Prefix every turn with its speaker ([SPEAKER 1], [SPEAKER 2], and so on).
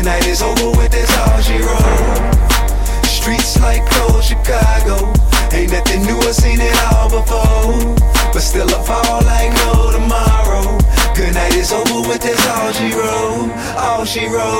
[SPEAKER 1] night is over with, that's all she wrote. Streets like cold Chicago, ain't nothing new, I seen it all before. But still I fall like no tomorrow. Good night is over with, that's all she wrote. All she wrote.